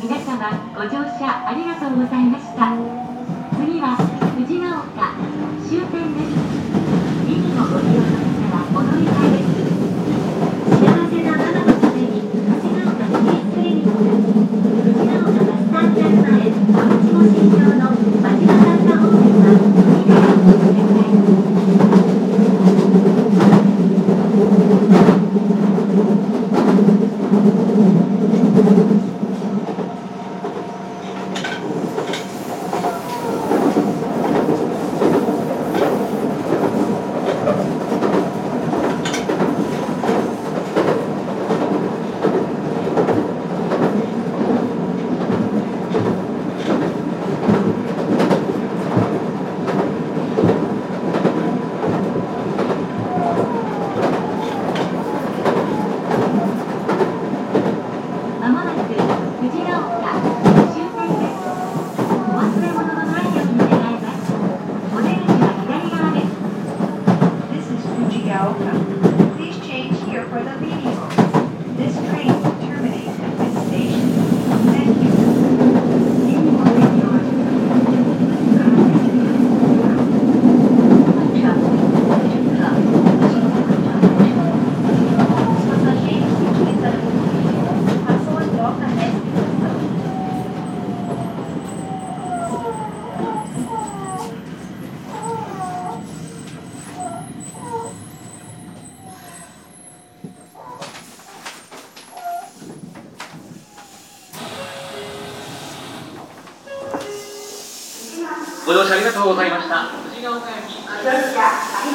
皆様ご乗車ありがとうございました。次は藤が丘終点です。リニをご利用の方はお乗り換えです。幸せなママのために藤が丘フリークリニック藤が丘バスターミナル前お待ちご診療の間島さんが方面は右手をごください。 Please change here for the Minimo. This train will terminate at this station. Thank you. ご乗車ありがとうございました。藤が丘駅。 ご乗車あり